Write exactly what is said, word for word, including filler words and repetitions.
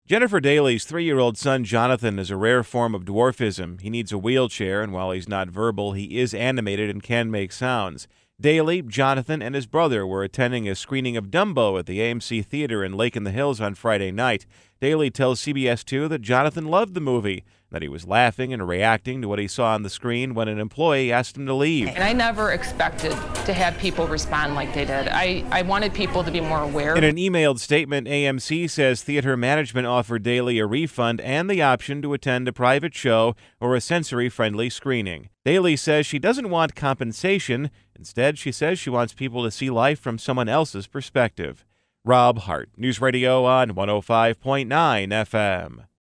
Jennifer Daly's three-year-old son Jonathan has a rare form of dwarfism. He needs a wheelchair, and while he's not verbal, he is animated and can make sounds. Daly, Jonathan, and his brother were attending a screening of Dumbo at the A M C Theater in Lake in the Hills on Friday night. Daly tells C B S two that Jonathan loved the movie, that he was laughing and reacting to what he saw on the screen when an employee asked him to leave. And I never expected to have people respond like they did. I, I wanted people to be more aware. In an emailed statement, A M C says theater management offered Daly a refund and the option to attend a private show or a sensory-friendly screening. Daly says she doesn't want compensation. Instead, she says she wants people to see life from someone else's perspective. Rob Hart, News Radio on one oh five point nine F M.